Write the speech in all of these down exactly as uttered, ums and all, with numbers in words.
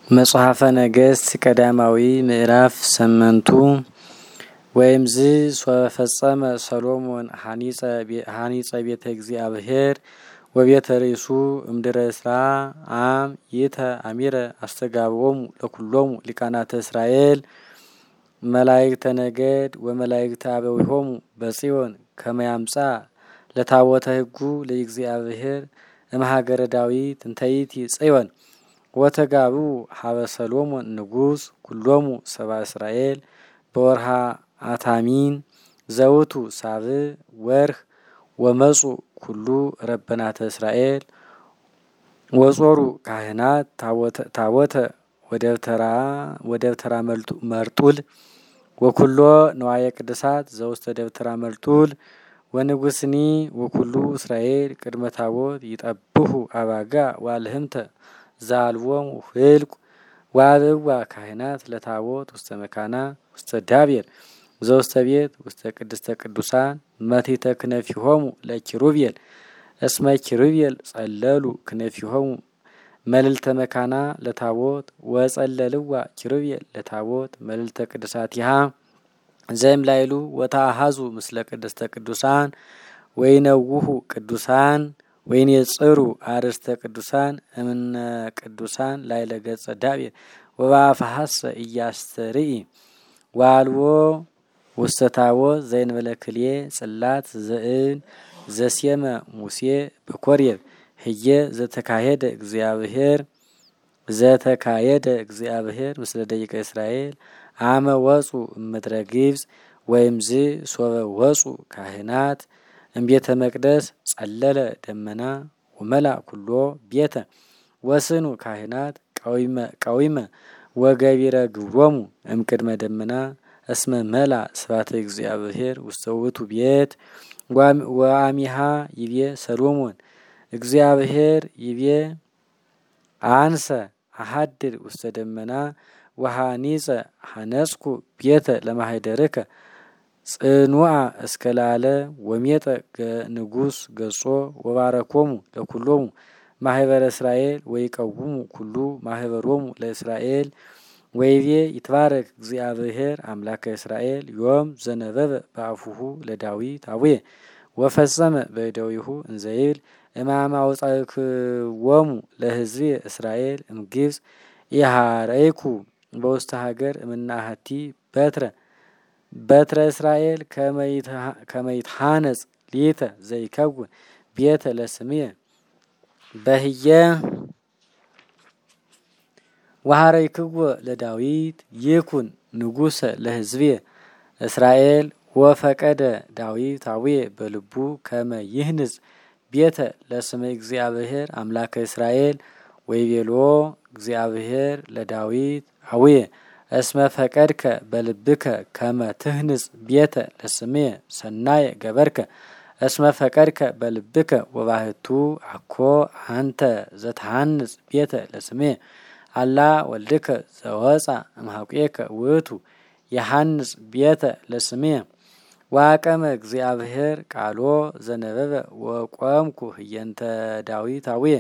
መጽሐፈ ነገሥት ቀዳማዊ ምዕራፍ ሰመንቱ ወይምዝ ሶፈጸመ ሰሎሞን ሐኒጸ ቤተ እግዚአብሔር ወቤተ ርእሱ እምድረ እስራ አም ይተ አሚረ አስተጋብኦሙ ለኩሎሙ ሊቃናተ እስራኤል መላእክተ ነገድ ወመላእክተ አበዊሆሙ በጽዮን ከመያምጻ ለታቦተ ሕጉ ለእግዚአብሔር እምሃገረ ዳዊት እንተይቲ ጽዮን ወተጋቡ ሀበ ሰሎሞን ንጉስ ኩሎሙ ሰባ እስራኤል በወርሃ አታሚን ዘውቱ ሳብ ወርህ ወመጹ ኩሉ ረበናተ እስራኤል ወጾሩ ካህናት ታቦተ ወደብተራ ወደብተራ መርጡል ወኩሎ ነዋየ ቅድሳት ዘውስተ ደብተራ መርጡል ወንጉስኒ ወኩሉ እስራኤል ቅድመ ታቦት ይጠብሑ አባጋ ዋልህምተ ዛልቦሙ ህልቁ ዋብዋ ካህናት ለታቦት ውስተ መካና ውስተ ዳቤር ዘውስተ ቤት ውስተ ቅድስተ ቅዱሳን መቲተ ክነፊሆሙ ለኪሩቤል እስመ ኪሩቤል ጸለሉ ክነፊሆሙ መልልተ መካና ለታቦት ወጸለልዋ ኪሩቤል ለታቦት መልልተ ቅዱሳቲሃ ዘም ላይሉ ወታሃዙ ምስለ ቅድስተ ቅዱሳን ወይነውሁ ቅዱሳን ወይን የጽሩ አርስተ ቅዱሳን እምነ ቅዱሳን ላይለ ገጸ ዳቤር ወባፈሐሰ ኢያስተርኢ ዋልዎ ውስተ ታቦት ዘእንበለ ክልኤ ጽላት ዘእን ዘሴመ ሙሴ በኮሬብ ህየ ዘተካሄደ እግዚአብሔር ዘተካሄደ እግዚአብሔር ምስለ ደቂቀ እስራኤል አመ ወጹ ምድረ ግብጽ ወይምዝ ሶበ ወጹ ካህናት እምቤተ መቅደስ ጸለለ ደመና ወመላ ኩሎ ቤተ ወስኑ ካህናት ቀዊመ ቀዊመ ወገቢረ ግብሮሙ እምቅድመ ደመና እስመ መላ ስብሐተ እግዚአብሔር ውስተ ውእቱ ቤት ወአሚሃ ይቤ ሰሎሞን እግዚአብሔር ይቤ አንሰ አሐድር ውስተ ደመና ወሃኒጸ ሐነጽኩ ቤተ ለማህደርከ ጽኑዓ እስከላለ ወሜጠ ንጉስ ገጾ ወባረኮሙ ለኩሎሙ ማህበረ እስራኤል ወይቀውሙ ኩሉ ማህበሮሙ ለእስራኤል ወይቤ ይትባረክ እግዚአብሔር አምላከ እስራኤል ዮም ዘነበበ በአፉሁ ለዳዊት አቡየ ወፈጸመ በእደዊሁ እንዘይብል እማማ ወጻእክዎሙ ለሕዝቤ እስራኤል እምግብጽ ኢሃረይኩ በውስተ ሀገር እምናሃቲ በትረ በትረ እስራኤል ከመይትሃነጽ ሊተ ዘይከውን ቤተ ለስምየ በህየ ወሃረይክዎ ለዳዊት ይኩን ንጉሰ ለሕዝቤ እስራኤል ወፈቀደ ዳዊት አቡየ በልቡ ከመ ይህንጽ ቤተ ለስመ እግዚአብሔር አምላከ እስራኤል ወይቤሎ እግዚአብሔር ለዳዊት አቡየ እስመ ፈቀድከ በልብከ ከመ ትህንጽ ቤተ ለስምየ ሰናየ ገበርከ እስመ ፈቀድከ በልብከ ወባህቱ አኮ አንተ ዘተሃንጽ ቤተ ለስምየ አላ ወልድከ ዘወፃ እምሃቁከ ውእቱ የሃንጽ ቤተ ለስምየ ዋቀመ እግዚአብሔር ቃሎ ዘነበበ ወቆምኩ ህየንተ ዳዊት አቡየ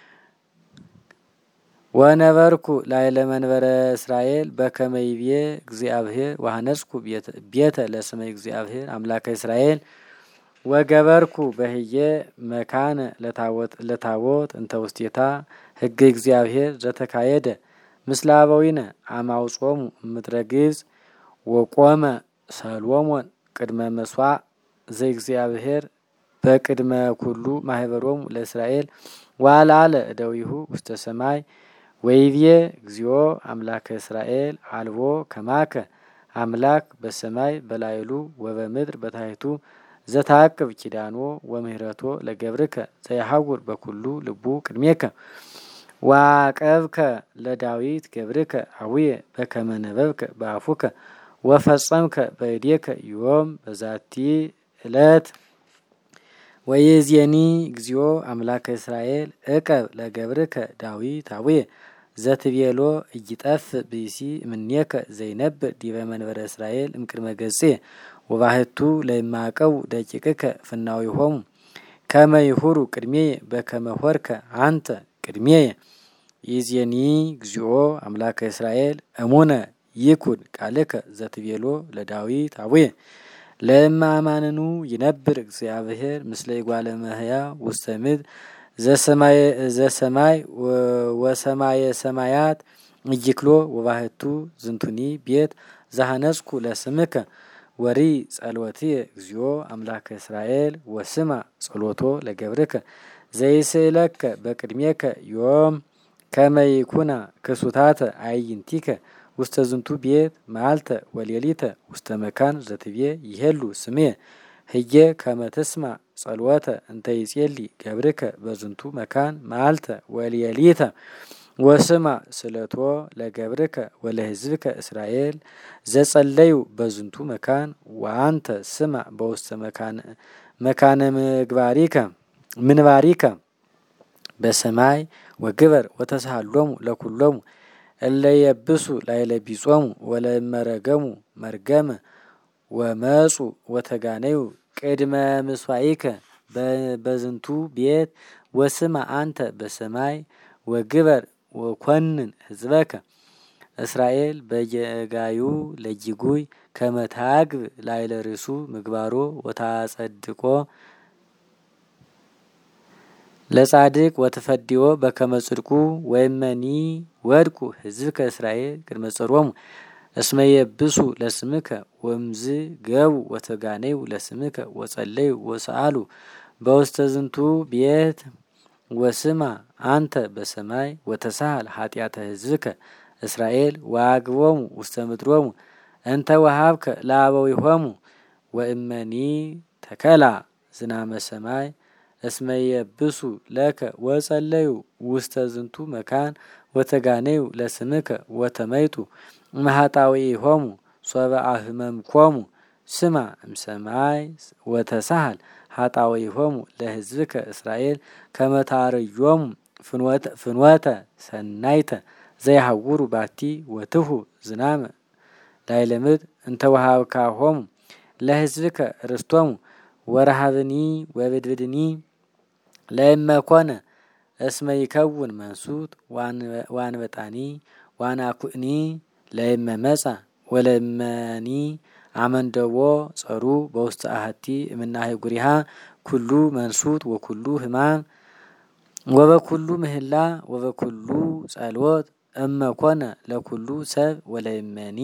ወነበርኩ ላይለ መንበረ እስራኤል በከመ ይቤ እግዚአብሔር ወሃነጽኩ ቤተ ለስመ እግዚአብሔር አምላከ እስራኤል ወገበርኩ በህየ መካነ ለታቦት ለታቦት እንተ ውስቴታ ህገ እግዚአብሔር ዘተካየደ ምስለ አበዊነ አማውጾሙ ምድረ ግብጽ ወቆመ ሰሎሞን ቅድመ መስዋዕ ዘእግዚአብሔር በቅድመ ኩሉ ማህበሮሙ ለእስራኤል ዋላለ እደዊሁ ውስተ ሰማይ ወይቤ እግዚኦ አምላከ እስራኤል አልቦ ከማከ አምላክ በሰማይ በላይሉ ወበምድር በታይቱ ዘታቅብ ኪዳኖ ወምህረቶ ለገብርከ ዘይሐውር በኩሉ ልቡ ቅድሜከ ዋቀብከ ለዳዊት ገብርከ አቡየ በከመ ነበብከ በአፉከ ወፈጸምከ በእዴከ ዮም በዛቲ ዕለት ወይዜኒ እግዚኦ አምላከ እስራኤል እቀብ ለገብርከ ዳዊት አቡየ ዘትቤሎ እይጠፍ ብእሲ እምኔከ ዘይነብር ዲበ መንበረ እስራኤል እምቅድመ ገጽ ወባህቱ ለማቀው ደቂቅከ ፍናዊሆሙ ከመ ይሁሩ ቅድሜየ በከመ ሆርከ አንተ ቅድሜየ ኢዜኒ እግዚኦ አምላከ እስራኤል እሙነ ይኩን ቃልከ ዘትቤሎ ለዳዊት አቡየ ለማማንኑ ይነብር እግዚአብሔር ምስለ ይጓለ እመሕያው ውስተ ምድር ዘሰማይ ዘሰማይ ወሰማየ ሰማያት እይክሎ ወባህቱ ዝንቱኒ ቤት ዘሐነጽኩ ለስምከ ወሪ ጸሎትየ እግዚኦ አምላከ እስራኤል ወስማ ጸሎቶ ለገብርከ ዘይስእለከ በቅድሜከ ዮም ከመ ይኩና ክሱታተ አዕይንቲከ ውስተ ዝንቱ ቤት መዓልተ ወሌሊተ ውስተ መካን ዘትቤ ይሄሉ ስሜ ህየ ከመ ትስማ ጸሎተ እንተ ይጼሊ ገብርከ በዝንቱ መካን መዓልተ ወሌሊተ ወስማ ስለቶ ለገብርከ ወለህዝብከ እስራኤል ዘጸለዩ በዝንቱ መካን ወአንተ ስማ በውስተ መካን መካነ ምግባሪከ ምንባሪከ በሰማይ ወግበር ወተሳሃሎሙ ለኩሎሙ እለ የብሱ ላዕለ ቢጾሙ ወለመረገሙ መርገመ ወመጹ ወተጋነዩ ቅድመ ምስዋኢከ በዝንቱ ቤት ወስማ አንተ በሰማይ ወግበር ወኮንን ህዝበከ እስራኤል በየጋዩ ለጅጉይ ከመታግብ ላዕለ ርእሱ ምግባሮ ወታጸድቆ ለጻድቅ ወተፈዲዮ በከመ ጽድቁ ወይመኒ ወድቁ ህዝብከ እስራኤል ቅድመ ጸሮሙ እስመ የብሱ ለስምከ ወምዝ ገቡ ወተጋነዩ ለስምከ ወጸለዩ ወሰአሉ በውስተ ዝንቱ ቤት ወስማ አንተ በሰማይ ወተሳሃል ኃጢአተ ህዝብከ እስራኤል ወአግቦሙ ውስተ ምድሮሙ እንተ ወሃብከ ለአበዊሆሙ ወእመኒ ተከላ ዝናመ ሰማይ እስመ የብሱ ለከ ወጸለዩ ውስተ ዝንቱ መካን ወተጋነዩ ለስምከ ወተመይጡ እምኃጣውኢሆሙ ሶበ አህመምኮሙ ስማ እምሰማይ ወተሳሃል ኃጣውኢሆሙ ለህዝብከ እስራኤል ከመ ታርዮሙ ፍኖተ ሰናይተ ዘይሐውሩ ባቲ ወትሁ ዝናመ ላዕለ ምድር እንተ ወሃብካሆሙ ለህዝብከ ርስቶሙ ወረሃብኒ ወብድብድኒ ለእመኮነ እስመ ይከውን መንሱት ዋንበጣኒ ዋናኩእኒ ለእመ መጻ ወለእመኒ አመንደቦ ጸሩ በውስተ አሐቲ እምናህጉሪሃ ኩሉ መንሱት ወኩሉ ህማም ወበኩሉ ምህላ ወበኩሉ ጸሎት እመኮነ ለኩሉ ሰብ ወለእመኒ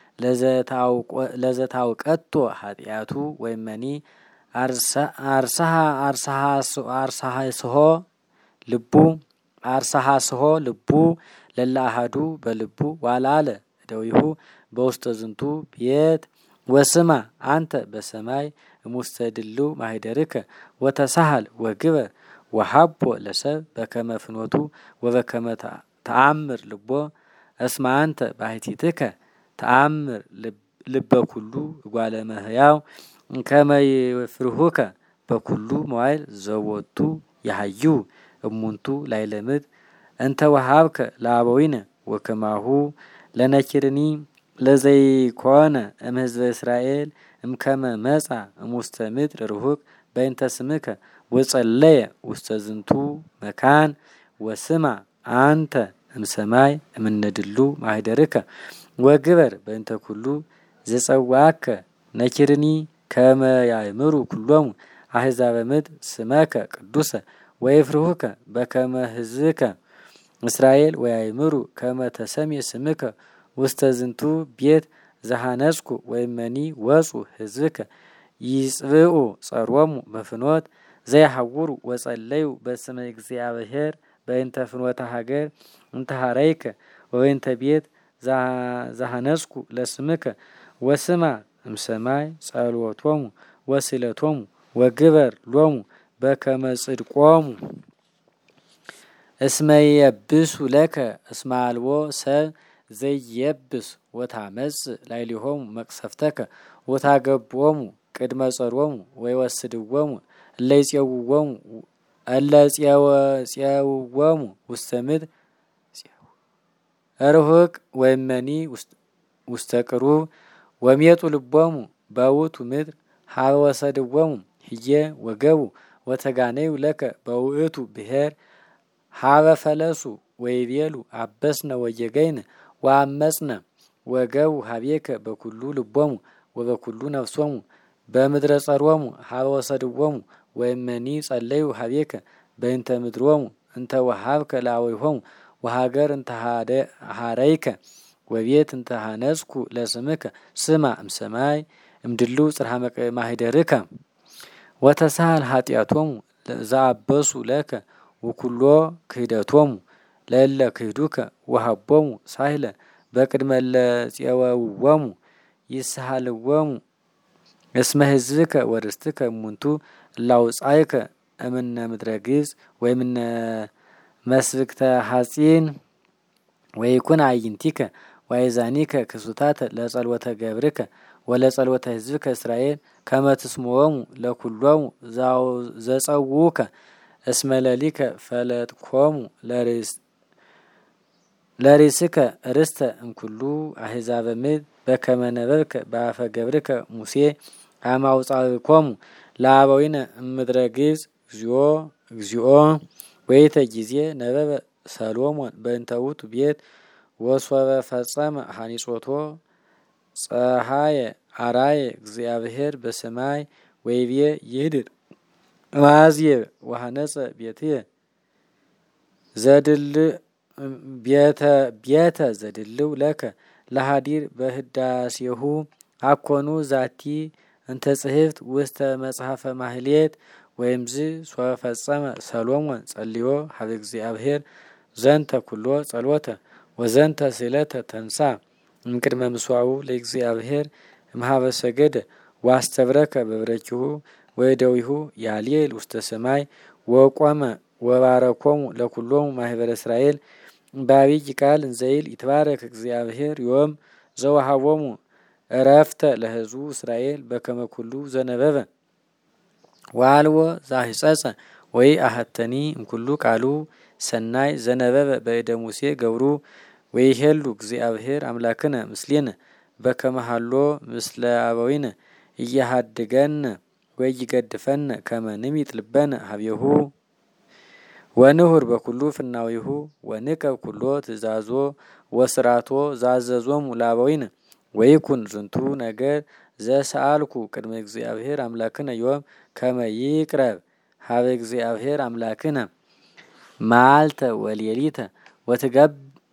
ለዘታውቀቶ ኃጢአቱ ወይመኒ አርሳሃ አርሳሃ አርሳሃ ስሆ ልቡ አርሳሃ ስሆ ልቡ ለላሃዱ በልቡ ዋላለ ደዊሁ በውስተ ዝንቱ ቤት ወስማ አንተ በሰማይ እሙስተ ድሉ ማህደርከ ወተሳሃል ወግበር ወሃቦ ለሰብ በከመ ፍኖቱ ወበከመ ተአምር ልቦ እስመ አንተ ባሕቲትከ ተአምር ልበ ኩሉ እጓለ እመሕያው ከመ ይፍርሁከ በኩሉ መዋዕል ዘወቱ ያሃዩ እሙንቱ ላዕለ ምድር እንተ ወሃብከ ለአበዊነ ወከማሁ ለነኪርኒ ለዘይኮነ እምሕዝበ እስራኤል እምከመ መጻ እሙስተ ምድር ርሁቅ በእንተ ስምከ ወጸለየ ውስተ ዝንቱ መካን ወስማ አንተ እምሰማይ እምነድሉ ማህደርከ ወግበር በእንተ ኩሉ ዘጸዋከ ነኪርኒ ከመ ያእምሩ ኩሎሙ አሕዛበ ምድር ስመከ ቅዱሰ ወይፍርሁከ በከመ ሕዝብከ እስራኤል ወያእምሩ ከመ ተሰምየ ስምከ ውስተ ዝንቱ ቤት ዘሐነጽኩ ወይመኒ ወጹ ሕዝብከ ይጽብኡ ጸሮሙ በፍኖት ዘይሐውሩ ወጸለዩ በስመ እግዚአብሔር በእንተ ፍኖተ ሀገር እንተ ሀረይከ ወበእንተ ቤት ዘሐነጽኩ ለስምከ ወስማ እምሰማይ ጸሎቶሙ ወስእለቶሙ ወግበር ሎሙ በከመ ጽድቆሙ እስመ የብሱ ለከ እስመ አልቦ ሰብ ዘይየብስ ወታመጽ ላዕሌሆሙ መቅሰፍተከ ወታገብኦሙ ቅድመ ጸሮሙ ወይወስድዎሙ እለ ይጼውዎሙ እለ ጼውዎሙ ውስተ ምድር ርሁቅ ወይመኒ ውስተ ቅሩብ ወሜጡ ልቦሙ በውእቱ ምድር ሀበ ወሰድዎሙ ህየ ወገቡ ወተጋነዩ ለከ በውእቱ ብሔር ሀበ ፈለሱ ወይቤሉ አበስነ ወየገይነ ወአመጽነ ወገቡ ሀቤከ በኩሉ ልቦሙ ወበኩሉ ነፍሶሙ በምድረ ጸሮሙ ሀበ ወሰድዎሙ ወእመኒ ጸለዩ ሀቤከ በእንተ ምድሮሙ እንተ ወሀብከ ለአበዊሆሙ ወሀገር እንተ ሀረይከ ወቤት እንተ ሀነጽኩ ለስምከ ስማ እምሰማይ እምድሉ ጽርሐ ማህደርከ ወተሳል ኃጢአቶሙ ዘአበሱ ለከ ወኩሎ ክህደቶሙ ለእለ ክህዱከ ወሀቦሙ ሳህለ በቅድመ ለፄወውዎሙ ይስሃልዎሙ እስመ ህዝብከ ወርስትከ እሙንቱ እላውጻእከ እምነ ምድረ ግብጽ ወእምነ መስብክተ ሐጺን ወይኩን አዕይንቲከ ወአእዛኒከ ክሱታተ ለጸልወተ ገብርከ ወለጸልወተ ህዝብከ እስራኤል ከመ ትስምዖሙ ለኩሎሙ ዘጸውዑከ እስመ ለሊከ ፈለጥኮሙ ለርእስከ ርስተ እምኩሉ አሕዛበ ምድር በከመ ነበብከ በአፈ ገብርከ ሙሴ አመ አውጻእኮሙ ለአበዊነ እምድረ ግብጽ እግዚኦ እግዚኦ ወይተ ጊዜ ነበበ ሰሎሞን በእንተ ውእቱ ቤት ወሶበ ፈጸመ ሐኒጾቶ ፀሐየ አራየ እግዚአብሔር በሰማይ ወይቤ ይህድር ማዝየ ወሐነጸ ቤትየ ዘድል ቤተ ቤተ ዘድልው ለከ ለሃዲር በህዳሴሁ አኮኑ ዛቲ እንተ ጽሕፍት ውስተ መጽሐፈ ማህሌት ወይምዝ ሶበ ፈጸመ ሰሎሞን ጸልዮ ሀበ እግዚአብሔር ዘንተ ኩሎ ጸሎተ ወዘንተ ስእለተ ተንሳ እምቅድመ ምስዋዑ ለእግዚአብሔር እምኀበ ሰገደ ዋስተብረከ በብረኪሁ ወእደዊሁ ያልየል ውስተ ሰማይ ወቆመ ወባረኮሙ ለኩሎሙ ማህበረ እስራኤል በአብይ ቃል እንዘይል ይትባረክ እግዚአብሔር ዮም ዘወሃቦሙ እረፍተ ለህዝቡ እስራኤል በከመ ኩሉ ዘነበበ ዋልዎ ዛሂጸጸ ወይ አሐተኒ እምኩሉ ቃሉ ሰናይ ዘነበበ በእደ ሙሴ ገብሩ ወይሄሉ እግዚአብሔር አምላክነ ምስሌነ በከመ ሀሎ ምስለ አበዊነ እያሃድገነ ወይገድፈነ ከመ ንሚጥ ልበነ ሀቤሁ ወንሁር በኩሉ ፍናዊሁ ወንቀብ ኩሎ ትእዛዞ ወስራቶ ዛዘዞሙ ለአበዊነ ወይኩን ዝንቱ ነገር ዘሰአልኩ ቅድመ እግዚአብሔር አምላክነ ዮም ከመ ይቅረብ ሀበ እግዚአብሔር አምላክነ መዓልተ ወሌሊተ ወትገብ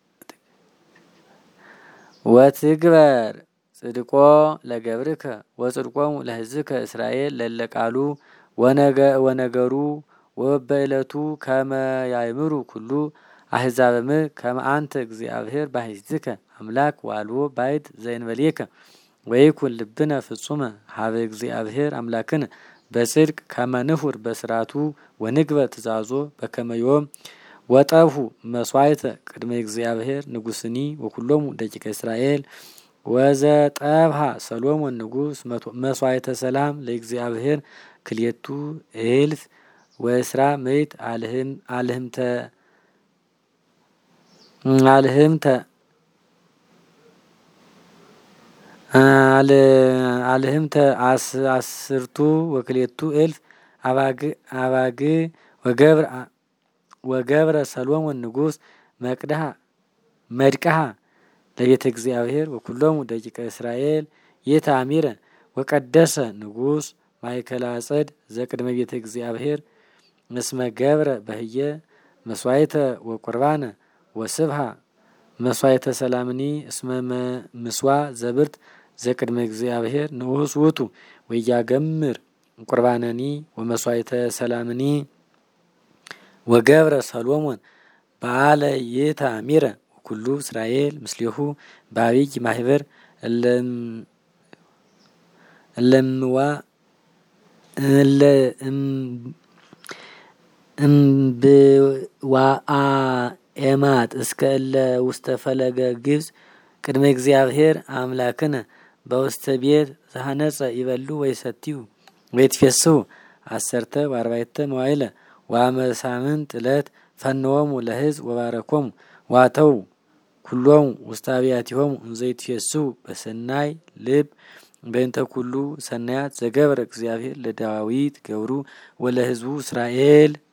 ወትግበር ጽድቆ ለገብርከ ወጽድቆሙ ለህዝብከ እስራኤል ለለቃሉ ወነገሩ ወበእለቱ ከመ ያእምሩ ኩሉ አሕዛበ ምድር ከመ አንተ እግዚአብሔር ባሕቲትከ አምላክ ወአልቦ ባዕድ ዘእንበሌከ ወይኩን ልብነ ፍጹመ ሀበ እግዚአብሔር አምላክነ በጽድቅ ከመ ንሁር በስራቱ ወንግበር ትእዛዞ በከመ ዮም ወጠብሁ መስዋዕተ ቅድመ እግዚአብሔር ንጉስኒ ወኩሎሙ ደቂቀ እስራኤል ወዘጠብሃ ሰሎሞን ንጉስ መስዋዕተ ሰላም ለእግዚአብሔር ክልኤቱ እልፍ ወእስራ ምዕት አልህም አልህምተ አልህምተ አልህምተ አስርቱ ወክልኤቱ እልፍ አባግ አባግ ወገብር ወገብረ ሰሎሞን ንጉስ መቅደሃ መድቀሃ ለቤተ እግዚአብሔር ወኩሎሙ ደቂቀ እስራኤል የታሚረ ወቀደሰ ንጉስ ማእከለ አጸድ ዘቅድመ ቤተ እግዚአብሔር እስመ ገብረ በህየ መስዋዕተ ወቁርባነ ወስብሃ መስዋዕተ ሰላምኒ እስመ ምስዋ ዘብርት ዘቅድመ እግዚአብሔር ንዑስ ውእቱ ወያገምር ቁርባነኒ ወመስዋዕተ ሰላምኒ ወገብረ ሰሎሞን በዓለ የታሚረ ወኩሉ እስራኤል ምስሌሁ በአብይ ማህበር እለም እለምዋ እለም እምብዋአ ኤማት እስከ እለ ውስተ ፈለገ ግብጽ ቅድመ እግዚአብሔር አምላክነ በውስተ ቤት ዘሐነጸ ይበሉ ወይሰትዩ ወይትፌስሑ አሰርተ ወአርባዕተ መዋዕለ ወአመ ሳምንት ዕለት ፈነዎሙ ለሕዝብ ወባረኮሙ ዋተው ኩሎሙ ውስተ አብያቲሆሙ እንዘ ይትፌስሑ በሰናይ ልብ በእንተ ኩሉ ሰናያት ዘገብረ እግዚአብሔር ለዳዊት ገብሩ ወለሕዝቡ እስራኤል